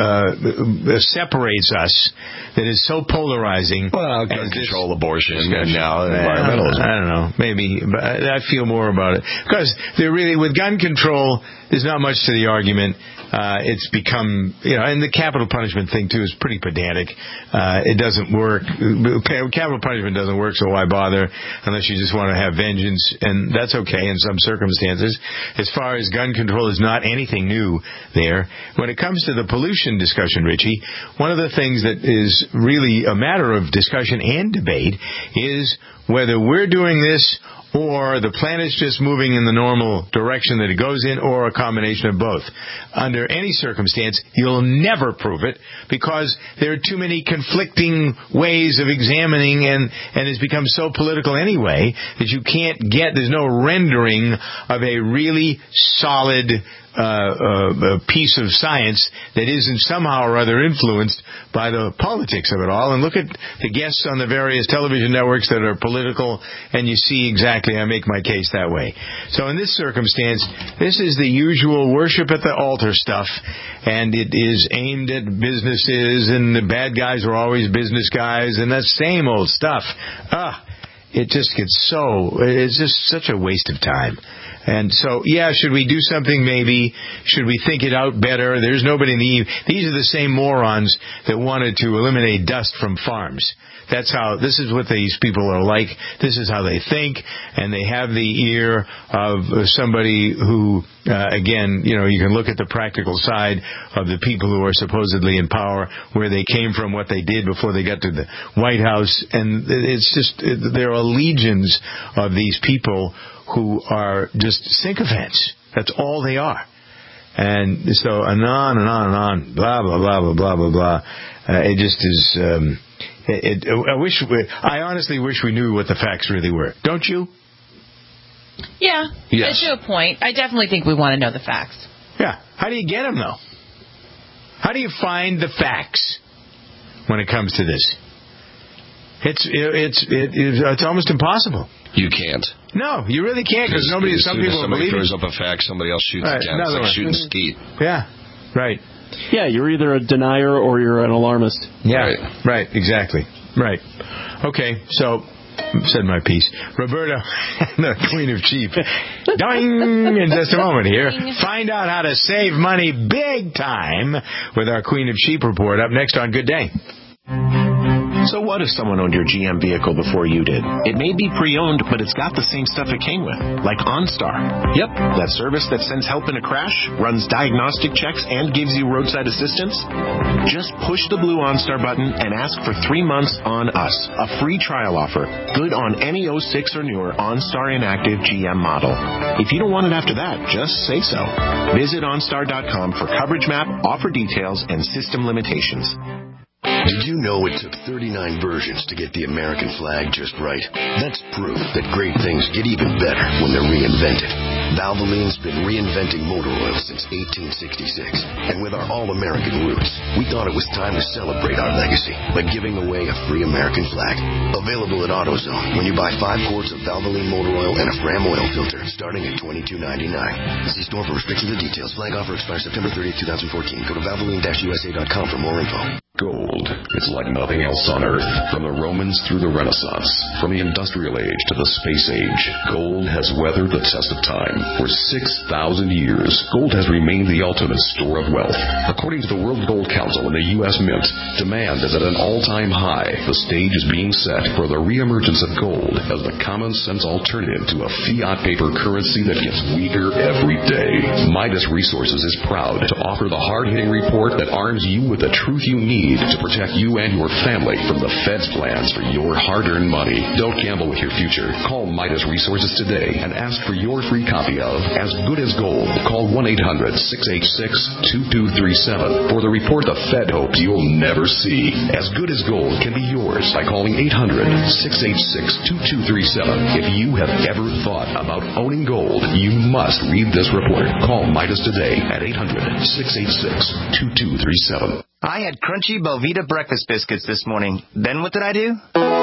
uh, separates us, that is so polarizing. Well, gun as this control, abortion, discussion. and now I don't, environmentalism. I don't know, maybe, but I I feel more about it because they're really with gun control. There's not much to the argument. Uh, it's become, you know, and the capital punishment thing too is pretty pedantic. Uh, it doesn't work. Capital punishment doesn't work, so why bother unless you just want to have vengeance, and that's okay in some circumstances. As far as gun control is not anything new there. When it comes to the pollution discussion, Richie, one of the things that is really a matter of discussion and debate is whether we're doing this or the planet's just moving in the normal direction that it goes in, or a combination of both. Under any circumstance, you'll never prove it because there are too many conflicting ways of examining, and, and it's become so political anyway that you can't get, there's no rendering of a really solid Uh, uh, a piece of science that isn't somehow or other influenced by the politics of it all. And look at the guests on the various television networks that are political, and you see exactly, I make my case that way. So in this circumstance, this is the usual worship at the altar stuff, and it is aimed at businesses, and the bad guys are always business guys, and that same old stuff. Ah, it just gets so, it's just such a waste of time. And so, yeah, should we do something maybe? Should we think it out better? There's nobody in the eve. These are the same morons that wanted to eliminate dust from farms. That's how, this is what these people are like. This is how they think. And they have the ear of somebody who, uh, again, you know, you can look at the practical side of the people who are supposedly in power, where they came from, what they did before they got to the White House. And it's just, there are legions of these people who are just sycophants. That's all they are. And so, and on and on and on, blah, blah, blah, blah, blah, blah, blah. Uh, it just is, um, it, it, I wish, we, I honestly wish we knew what the facts really were. Don't you? Yeah. Yes. To a point. I definitely think we want to know the facts. Yeah. How do you get them, though? How do you find the facts when it comes to this? It's it's it, it's almost impossible. You can't. No, you really can't because nobody. As Some soon as people somebody believe throws it. up a fact, somebody else shoots Right, it down. It's another like one. shooting skeet. Yeah, right. Yeah, you're either a denier or you're an alarmist. Yeah, right, right exactly. Right. Okay, so said my piece. Roberta, the Queen of Cheap. Doing in just a moment here. Find out how to save money big time with our Queen of Cheap report up next on Good Day. So what if someone owned your G M vehicle before you did? It may be pre-owned, but it's got the same stuff it came with, like OnStar. Yep, that service that sends help in a crash, runs diagnostic checks, and gives you roadside assistance. Just push the blue OnStar button and ask for three months on us, a free trial offer, good on any oh six or newer OnStar inactive G M model. If you don't want it after that, just say so. Visit OnStar dot com for coverage map, offer details, and system limitations. Did you know it took thirty-nine versions to get the American flag just right? That's proof that great things get even better when they're reinvented. Valvoline's been reinventing motor oil since eighteen sixty-six. And with our all-American roots, we thought it was time to celebrate our legacy by giving away a free American flag. Available at AutoZone when you buy five quarts of Valvoline motor oil and a Fram oil filter starting at twenty-two ninety-nine. See store for restrictions and details. Flag offer expires September thirtieth, twenty fourteen. Go to Valvoline U S A dot com for more info. Gold. It's like nothing else on Earth. From the Romans through the Renaissance, from the Industrial Age to the Space Age, gold has weathered the test of time. For six thousand years, gold has remained the ultimate store of wealth. According to the World Gold Council and the U S Mint, demand is at an all-time high. The stage is being set for the reemergence of gold as the common-sense alternative to a fiat paper currency that gets weaker every day. Midas Resources is proud to offer the hard-hitting report that arms you with the truth you need to protect you and your family from the Fed's plans for your hard-earned money. Don't gamble with your future. Call Midas Resources today and ask for your free copy of As Good as Gold. Call one eight hundred, six eight six, two two three seven for the report the Fed hopes you'll never see. As Good as Gold can be yours by calling eight hundred, six eight six, two two three seven. If you have ever thought about owning gold, you must read this report. Call Midas today at eight hundred, six eight six, two two three seven. I had crunchy Belvita breakfast biscuits this morning. Then what did I do?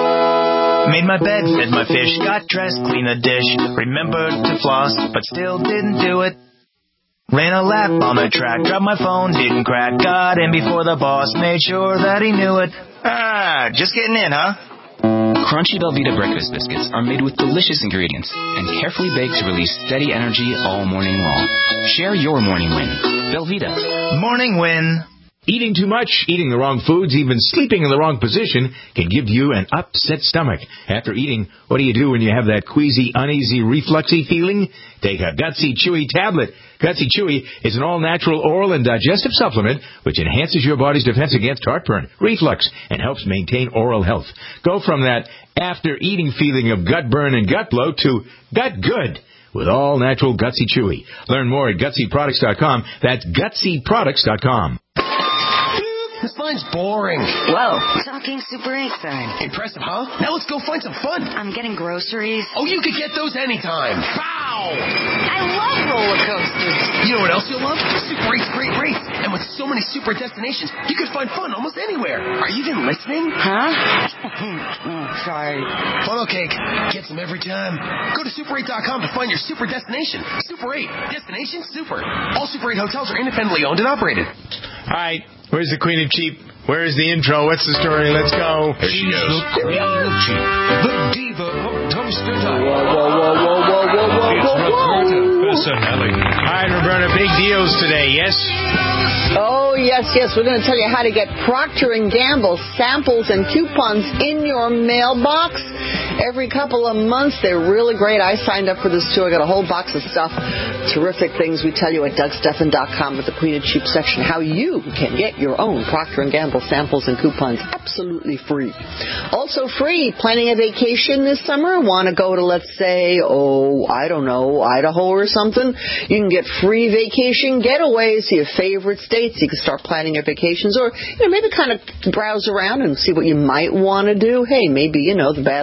Made my bed, fed my fish, got dressed, cleaned the dish, remembered to floss, but still didn't do it. Ran a lap on the track, dropped my phone, didn't crack, got in before the boss, made sure that he knew it. Ah, just getting in, huh? Crunchy Belvita breakfast biscuits are made with delicious ingredients and carefully baked to release steady energy all morning long. Share your morning win. Belvita. Morning win. Eating too much, eating the wrong foods, even sleeping in the wrong position can give you an upset stomach. After eating, what do you do when you have that queasy, uneasy, refluxy feeling? Take a Gutsy Chewy tablet. Gutsy Chewy is an all-natural oral and digestive supplement which enhances your body's defense against heartburn, reflux, and helps maintain oral health. Go from that after-eating feeling of gut burn and gut bloat to gut good with all-natural Gutsy Chewy. Learn more at Gutsy Products dot com. That's Gutsy Products dot com. This line's boring. Whoa. Talking Super eight sign. Impressive, huh? Now let's go find some fun. I'm getting groceries. Oh, you could get those anytime. Pow! I love roller coasters. You know what else you'll love? Super eight's great rates. And with so many super destinations, you can find fun almost anywhere. Are you even listening? Huh? oh, sorry. Funnel cake. Gets them every time. Go to super eight dot com to find your super destination. Super eight. Destination super. All Super eight hotels are independently owned and operated. All right. Where's the Queen of Cheap? Where's the intro? What's the story? Let's go. Here she goes. The Queen of Cheap. The diva of dumpster diving. Whoa, whoa, whoa, whoa, whoa, whoa, whoa, It's Roberta Bessanelli. All right, Roberta, big deals today, yes? Oh, yes, yes. We're going to tell you how to get Procter and Gamble samples and coupons in your mailbox every couple of months. They're really great. I signed up for this, too. I got a whole box of stuff. Terrific things we tell you at Doug Stephan dot com with the Queen of Cheap section, how you can get your own Procter and Gamble samples and coupons absolutely free. Also free, planning a vacation this summer, want to go to, let's say, oh, I don't know, Idaho or something. You can get free vacation getaways to your favorite states. You can start planning your vacations, or you know, maybe kind of browse around and see what you might want to do. Hey, maybe, you know, the Badlands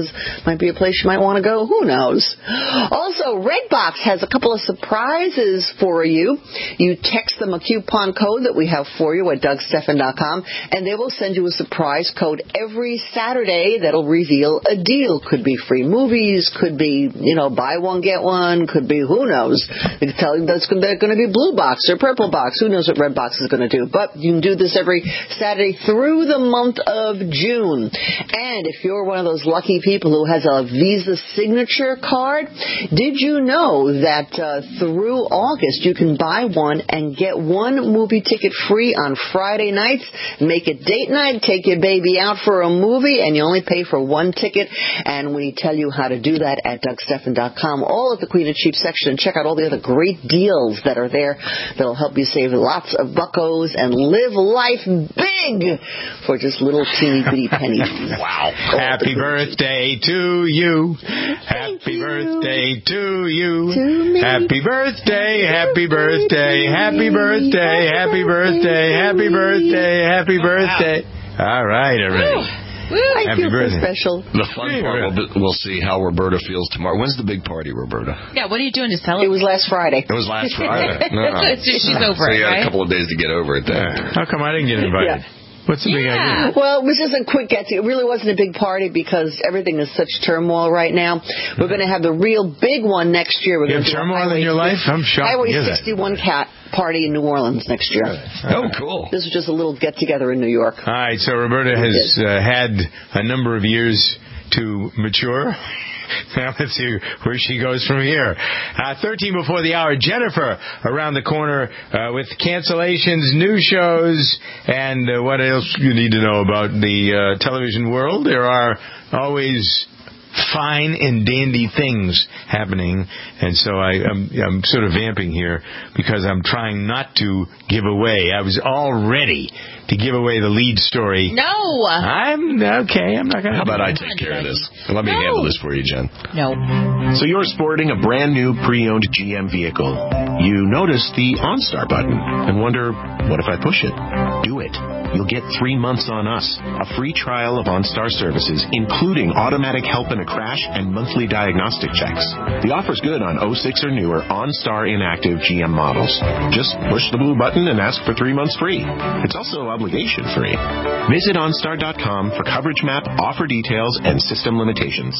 says might be a place you might want to go. Who knows? Also, Redbox has a couple of surprises for you. You text them a coupon code that we have for you at Doug Stephan dot com, and they will send you a surprise code every Saturday that'll reveal a deal. Could be free movies, could be, you know, buy one, get one, could be, who knows. They can tell you that's going to be blue box or purple box. Who knows what Redbox is going to do. But you can do this every Saturday through the month of June. And if you're one of those lucky people who has a Visa signature card, did you know that uh, through August you can buy one and get one movie ticket free on Friday nights? Make it date night, take your baby out for a movie, and you only pay for one ticket. And we tell you how to do that at Doug Stephan dot com, all at the Queen of Cheap section. And check out all the other great deals that are there that'll help you save lots of buckos and live life big for just little teeny bitty pennies. Wow. Happy birthday to you. Happy birthday to you. Happy birthday, happy birthday, happy birthday, happy birthday, happy birthday, happy birthday. All right, everybody. I Happy feel birthday. so special. The fun part, we'll, we'll see how Roberta feels tomorrow. When's the big party, Roberta? Yeah, what are you doing to celebrate? It was last Friday. It was last Friday. No. She's over so it, you had right? a couple of days to get over it then. Yeah. How come I didn't get invited? Yeah. What's the big idea? Well, it was just a quick get-to. It really wasn't a big party because everything is such turmoil right now. We're going to have the real big one next year. We're You going have to turmoil in your life? I'm shocked Highway to hear that. sixty-one cat party in New Orleans next year. Oh, cool. This is just a little get-together in New York. All right, so Roberta has uh, had a number of years to mature. Now let's see where she goes from here. Uh, thirteen before the hour, Jennifer around the corner uh, with cancellations, new shows, and uh, what else you need to know about the uh, television world. There are always fine and dandy things happening, and so I, I'm, I'm sort of vamping here because I'm trying not to give away. I was all ready to give away the lead story. No! I'm okay. I'm not going to. How about I take care of this? Let me No. handle this for you, Jen. No. So you're sporting a brand new pre-owned G M vehicle. You notice the OnStar button and wonder, what if I push it? Do it. You'll get three months on us. A free trial of OnStar services, including automatic help in a crash and monthly diagnostic checks. The offer's good on oh six or newer OnStar inactive G M models. Just push the blue button and ask for three months free. It's also obligation free. Visit OnStar dot com for coverage map, offer details, and system limitations.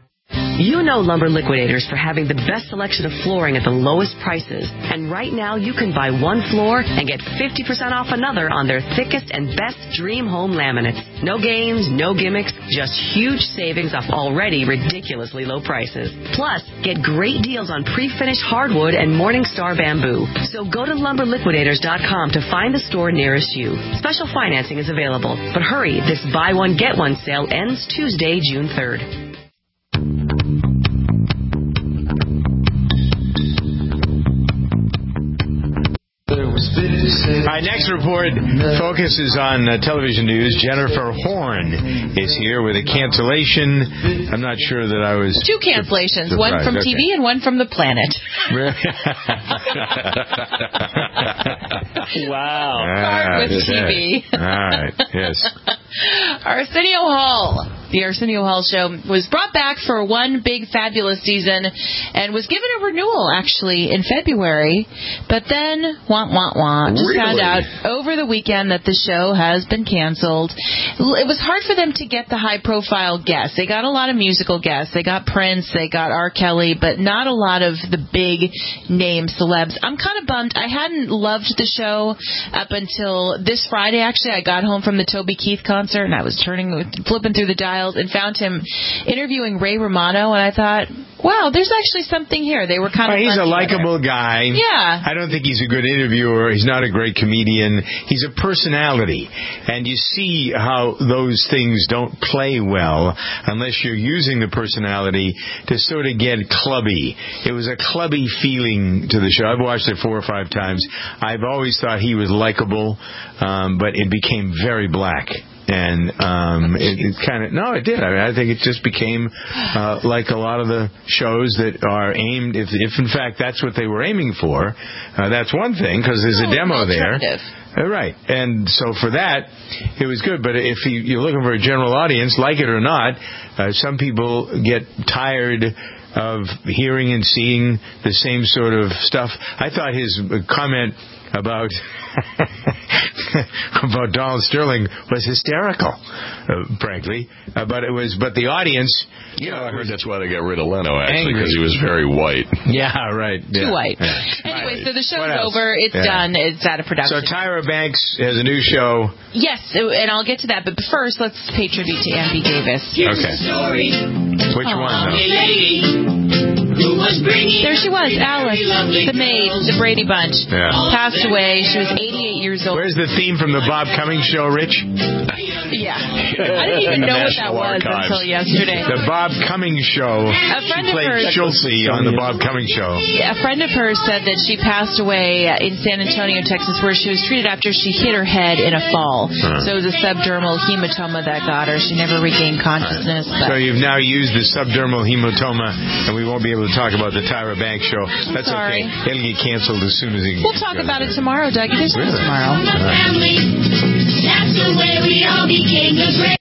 You know Lumber Liquidators for having the best selection of flooring at the lowest prices. And right now you can buy one floor and get fifty percent off another on their thickest and best Dream Home laminates. No games, no gimmicks, just huge savings off already ridiculously low prices. Plus, get great deals on pre-finished hardwood and Morningstar bamboo. So go to lumber liquidators dot com to find the store nearest you. Special financing is available. But hurry, this buy one get one sale ends Tuesday, June third. All right, next report focuses on uh, television news. Jennifer Horn is here with a cancellation. I'm not sure that I was... Two cancellations, one surprised. from Okay. T V and one from the planet. Wow. Start with yes. T V. All right, yes. Arsenio Hall. The Arsenio Hall Show was brought back for one big fabulous season and was given a renewal, actually, in February. But then, wah, wah, wah, just Really? found out over the weekend that the show has been canceled. It was hard for them to get the high-profile guests. They got a lot of musical guests. They got Prince, they got R. Kelly, but not a lot of the big-name celebs. I'm kind of bummed. I hadn't loved the show up until this Friday, actually. I got home from the Toby Keith concert, and I was turning, flipping through the dials and found him interviewing Ray Romano, and I thought, wow, there's actually something here. They were kind Well, of he's a fun likable together. guy. Yeah. I don't think he's a good interviewer. He's not a great comedian. He's a personality. And you see how those things don't play well unless you're using the personality to sort of get clubby. It was a clubby feeling to the show. I've watched it four or five times. I've always thought he was likable, um, but it became very black. And um, it, it kind of no, it did. I mean, I think it just became uh, like a lot of the shows that are aimed. If, if in fact that's what they were aiming for, uh, that's one thing because there's a oh, demo there. Uh, right, and so for that, it was good. But if you, you're looking for a general audience, like it or not, uh, some people get tired of hearing and seeing the same sort of stuff. I thought his comment about about Donald Sterling was hysterical, uh, frankly. Uh, but it was, but the audience. Yeah, I heard that's why they got rid of Leno, actually, because he was very white. Yeah, right. Too yeah. white. Yeah. Anyway, so the show's What else? over. It's Yeah. done. It's out of production. So Tyra Banks has a new show. Yes, and I'll get to that. But first, let's pay tribute to Ann B. Davis. Okay. Which Aww. one, though? There she was, Alice, the maid, the Brady Bunch. Yeah. Passed away. She was eighty-eight years old. Where's the theme from the Bob Cummings show, Rich? Yeah. I didn't even know what that was Archives. until yesterday. The Bob Cummings show. A friend she of played hers- Schultze on the Bob Cummings show. A friend of hers said that she passed away in San Antonio, Texas, where she was treated after she hit her head in a fall. Huh. So it was a subdermal hematoma that got her. She never regained consciousness. So But you've now used the subdermal hematoma, and we won't be able to talk about the Tyra Banks show. That's Sorry. okay. It'll get canceled as soon as it we'll talk about it tomorrow, Doug. There's Really? tomorrow. That's the way we all became the great.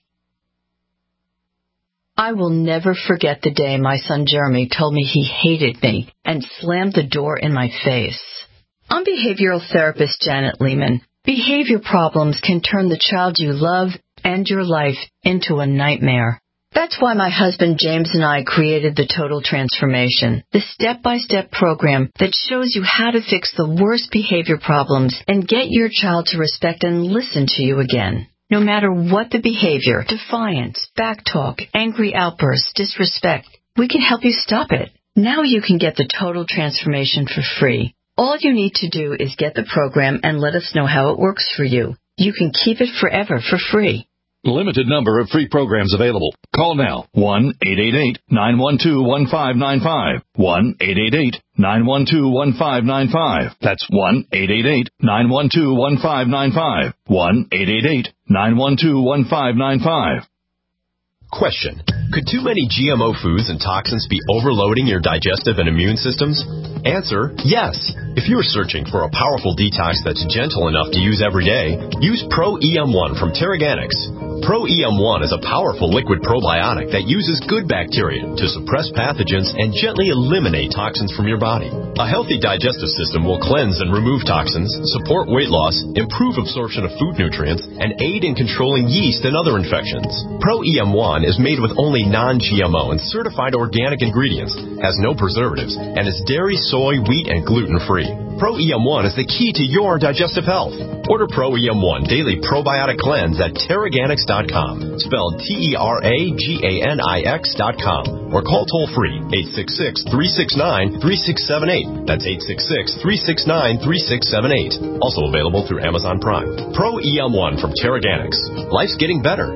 I will never forget the day my son Jeremy told me he hated me and slammed the door in my face. I'm behavioral therapist Janet Lehman. Behavior problems can turn the child you love and your life into a nightmare. That's why my husband James and I created the Total Transformation, the step-by-step program that shows you how to fix the worst behavior problems and get your child to respect and listen to you again. No matter what the behavior, defiance, backtalk, angry outbursts, disrespect, we can help you stop it. Now you can get the Total Transformation for free. All you need to do is get the program and let us know how it works for you. You can keep it forever for free. Limited number of free programs available. Call now. one eight eight eight, nine one two, one five nine five. one eight eight eight, nine one two, one five nine five. That's one eight eight eight, nine one two, one five nine five. one eight eight eight, nine one two, one five nine five. Question. Could too many G M O foods and toxins be overloading your digestive and immune systems? Answer, yes. If you are searching for a powerful detox that's gentle enough to use every day, use Pro E M one from Terraganics. Pro E M one is a powerful liquid probiotic that uses good bacteria to suppress pathogens and gently eliminate toxins from your body. A healthy digestive system will cleanse and remove toxins, support weight loss, improve absorption of food nutrients, and aid in controlling yeast and other infections. Pro E M one is made with only non-G M O and certified organic ingredients, has no preservatives, and is dairy, soy, wheat, and gluten-free. Pro E M one is the key to your digestive health. Order Pro E M one Daily Probiotic Cleanse at Terraganics dot com, spelled T E R A G A N I X dot com, or call toll-free eight six six, three six nine, three six seven eight. That's eight six six, three six nine, three six seven eight. Also available through Amazon Prime. Pro E M one from Terraganics. Life's getting better.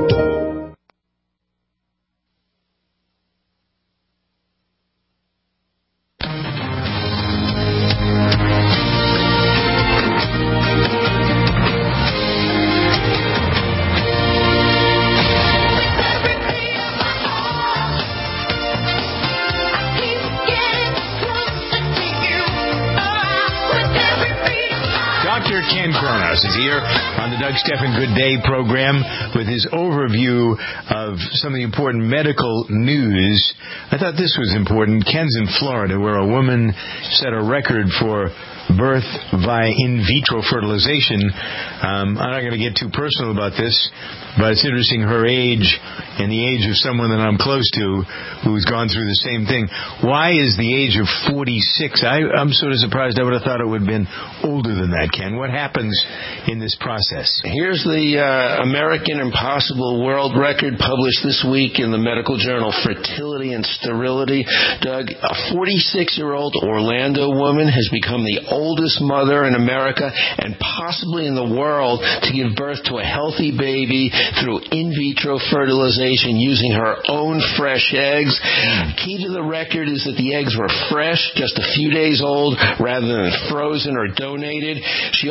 Doctor Ken Kronos is here on the Doug Stephan Good Day program with his overview of some of the important medical news. I thought this was important. Ken's in Florida, where a woman set a record for birth via in vitro fertilization. Um, I'm not going to get too personal about this, but it's interesting her age and the age of someone that I'm close to who's gone through the same thing. Why is the age of forty-six? I, I'm sort of surprised. I would have thought it would have been older than that, Ken. What happens in this process? Here's the uh, American Impossible World Record published this week in the medical journal Fertility and Sterility. Doug, a forty-six-year-old Orlando woman has become the oldest mother in America and possibly in the world to give birth to a healthy baby through in vitro fertilization using her own fresh eggs. Key to the record is that the eggs were fresh, just a few days old, rather than frozen or donated. She also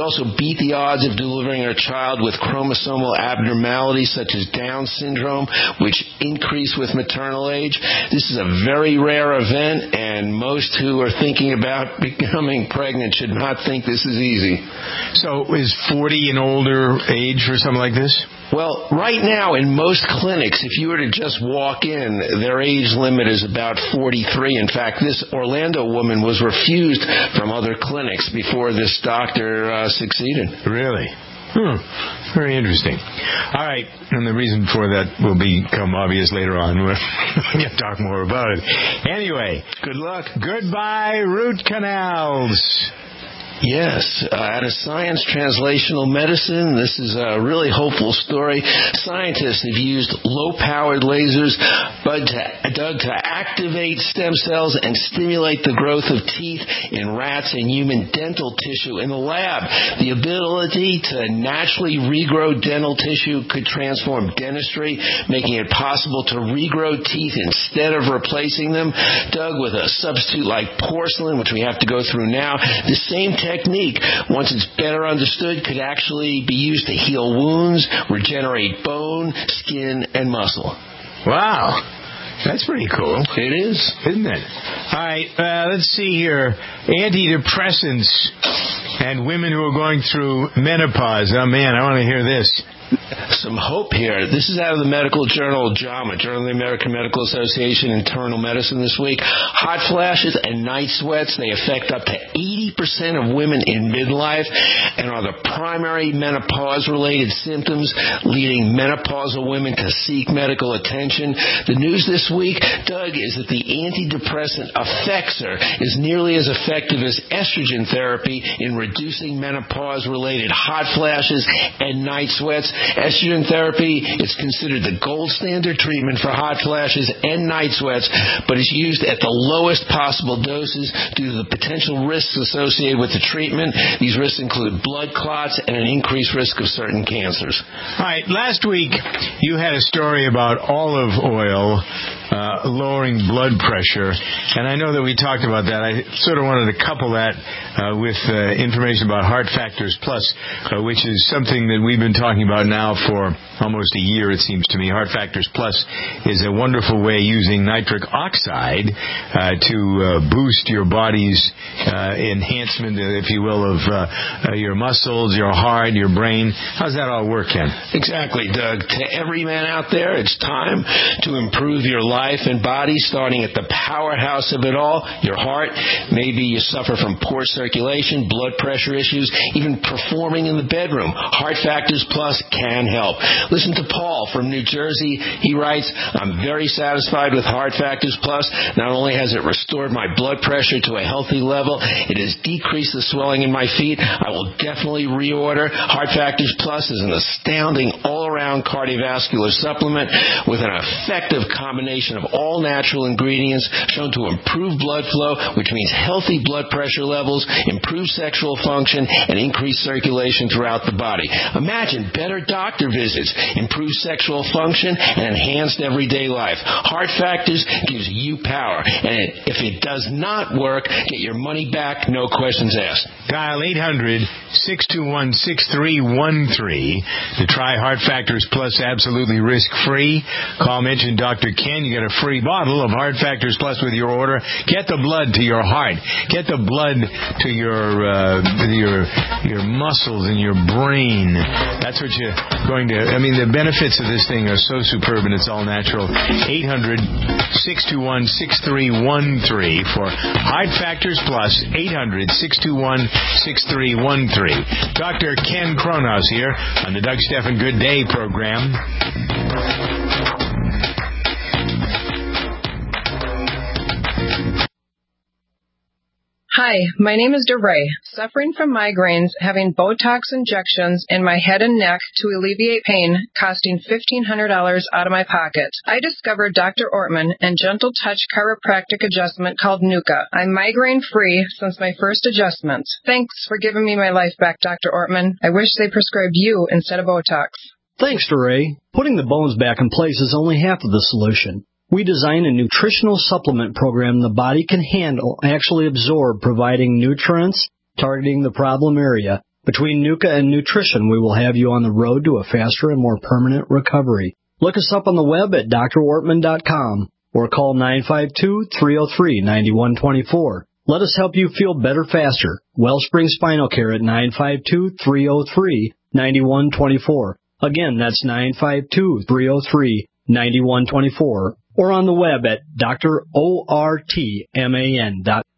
also beat the odds of delivering a child with chromosomal abnormalities such as Down syndrome, which increase with maternal age. This is a very rare event, and most who are thinking about becoming pregnant should not think this is easy. So is forty an older age for something like this? Well, right now in most clinics, if you were to just walk in, their age limit is about forty-three. In fact, this Orlando woman was refused from other clinics before this doctor uh, succeeded. Really? Hmm. Very interesting. All right, and the reason for that will become obvious later on. We're going to talk more about it. Anyway, good luck. Goodbye, root canals. Yes, uh, out of Science Translational Medicine, this is a really hopeful story. Scientists have used low-powered lasers but to, Doug, to activate stem cells and stimulate the growth of teeth in rats and human dental tissue in the lab. The ability to naturally regrow dental tissue could transform dentistry, making it possible to regrow teeth instead of replacing them. Doug, with a substitute like porcelain, which we have to go through now, the same technique, once it's better understood, could actually be used to heal wounds, regenerate bone, skin, and muscle. Wow. That's pretty cool. It is. Isn't it? All right, uh, let's see here. Antidepressants and women who are going through menopause. Oh, man, I want to hear this. Some hope here. This is out of the medical journal JAMA, Journal of the American Medical Association Internal Medicine this week. Hot flashes and night sweats, they affect up to eighty percent of women in midlife and are the primary menopause-related symptoms, leading menopausal women to seek medical attention. The news this week, Doug, is that the antidepressant Effexor is nearly as effective as estrogen therapy in reducing menopause-related hot flashes and night sweats. Estrogen therapy is considered the gold standard treatment for hot flashes and night sweats, but is used at the lowest possible doses due to the potential risks associated with the treatment. These risks include blood clots and an increased risk of certain cancers. All right, last week you had a story about olive oil uh, lowering blood pressure, and I know that we talked about that. I sort of wanted to couple that uh, with uh, information about Heart Factors Plus, uh, which is something that we've been talking about now for almost a year, it seems to me. Heart Factors Plus is a wonderful way using nitric oxide uh, to uh, boost your body's uh, enhancement, if you will, of uh, uh, your muscles, your heart, your brain. How's that all work, Ken? Exactly, Doug. To every man out there, it's time to improve your life and body, starting at the powerhouse of it all, your heart. Maybe you suffer from poor circulation, blood pressure issues, even performing in the bedroom. Heart Factors Plus can help. Listen to Paul from New Jersey. He writes, I'm very satisfied with Heart Factors Plus. Not only has it restored my blood pressure to a healthy level, it has decreased the swelling in my feet. I will definitely reorder. Heart Factors Plus is an astounding all-around cardiovascular supplement with an effective combination of all natural ingredients shown to improve blood flow, which means healthy blood pressure levels, improve sexual function, and increase circulation throughout the body. Imagine better doctor visits, improved sexual function, and enhanced everyday life. Heart Factors gives you power, and if it does not work, get your money back, no questions asked. Dial eight hundred, six two one, six three one three to try Heart Factors Plus absolutely risk-free. Call, mention Doctor Ken. You get a free bottle of Heart Factors Plus with your order. Get the blood to your heart. Get the blood to your uh, your your muscles and your brain. That's what you're going to... I mean, the benefits of this thing are so superb, and it's all natural. eight hundred, six two one, six three one three for Heart Factors Plus. eight hundred, six two one, six three one three. Doctor Ken Kronos here on the Doug Stephan Good Day program. Hi, my name is DeRay, suffering from migraines, having Botox injections in my head and neck to alleviate pain, costing fifteen hundred dollars out of my pocket. I discovered Doctor Ortman and Gentle Touch chiropractic adjustment called Nuka. I'm migraine-free since my first adjustment. Thanks for giving me my life back, Doctor Ortman. I wish they prescribed you instead of Botox. Thanks, DeRay. Putting the bones back in place is only half of the solution. We design a nutritional supplement program the body can handle, actually absorb, providing nutrients, targeting the problem area, Between Nuka and nutrition, we will have you on the road to a faster and more permanent recovery. Look us up on the web at D R Wortman dot com or call nine five two, three oh three, nine one two four. Let us help you feel better faster. Wellspring Spinal Care at nine five two, three oh three, nine one two four. Again, that's nine five two, three oh three, nine one two four. Or on the web at D R O R T M A N dot